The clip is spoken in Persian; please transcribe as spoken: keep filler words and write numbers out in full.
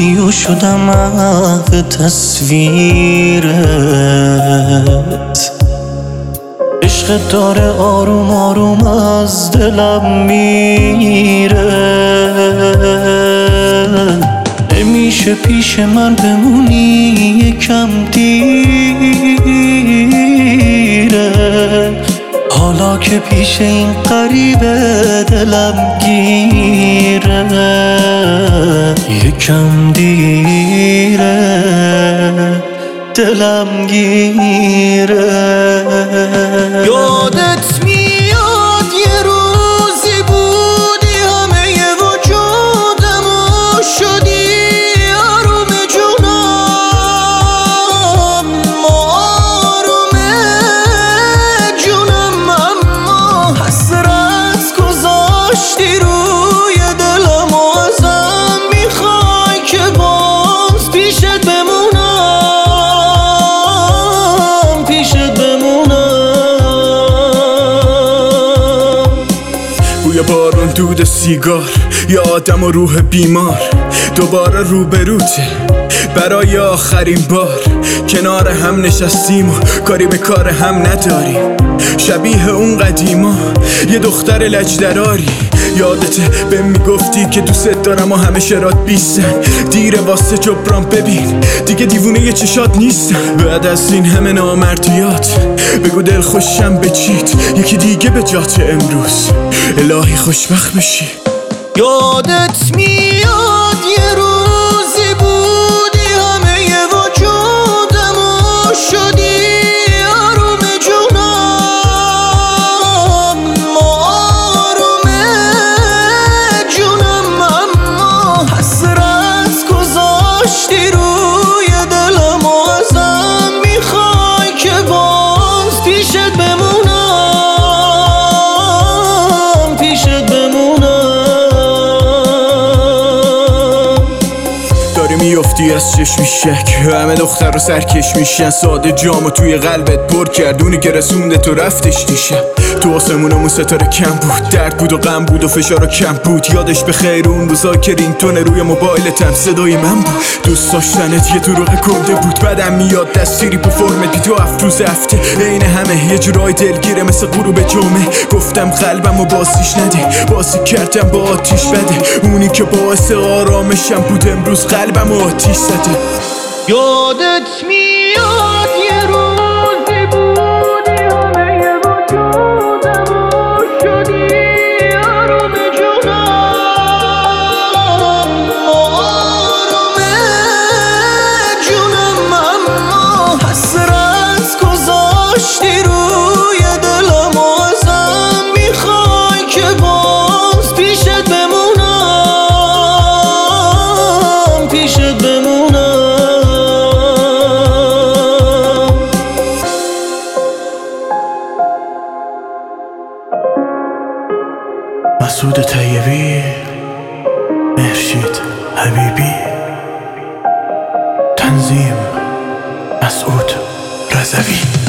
گفتی و شدم محو تصویرت. عشق داره آروم آروم از دلم میره. نمیشه پیش من بمونی یکم دیره. حالا که پیش این غریبه دلم گیره. یکم دیره دلم گیره. یادت میاد یه روزی بودی همه ی وجودمو شدی آروم جونم. آروم جونم اما حسرت گذاشتی روی دلم و ازم میخوای که باز پیشت بمونم. پیشت بمونم. بوی بارون، دود سیگار، یه آدم و روح بیمار دوباره روبروته برای آخرین بار. کنار هم نشستیم و کاری به کار هم نداریم. شبیه اون قدیما یه دختر لجدراری. یادته به میگفتی که دوست دارم و همه شرات بیستن. دیره واسه جبران، ببین دیگه دیوونه یه چشات نیستن. بعد از این همه نامردیات بگو دل خوشم بچید یکی دیگه به جات امروز. الهی خوشبخت بشی. یادت میاد یه روزی بودی همه ی وجودمو شدی آروم جونم. آروم جونم اما حسرت گذاشتی روی دلم و ازم میخوای که باز پیشت بمونم. پیشت بمونم. میافتی از چشمی شک، همه دختر رو سرکش میشن. ساده جامو توی قلبت پر کردونی که رسونده تو رفتش دیشب. تو آسمونمون ستاره کم بود، درد بود و غم بود و فشار کم بود. یادش به خیر اون روزا که رینگتون روی موبایلتم صدای من بود. دوست داشتنت یه دروغ کنده بود. بعدم میاد دستیری پو فرمت بی تو افروز هفته. عین همه یه جورای دلگیره مثل غروب جمعه. گفتم قلبمو بازیش نده، بازی کردم با آتیش بده. اونی که باعث آرامشم بود امروز قلبمو آتیش زده. یادت میاد یه روزی بودی همه ی وجودمو شدی آروم جونم. آروم جونم اما حسرت گذاشتی روی دلم و ازم میخوای که باز پیشت بمونم. پیشت بمونم. مسعود طیبی، مهرشید حبیبی، تنظیم مسعود رضوی.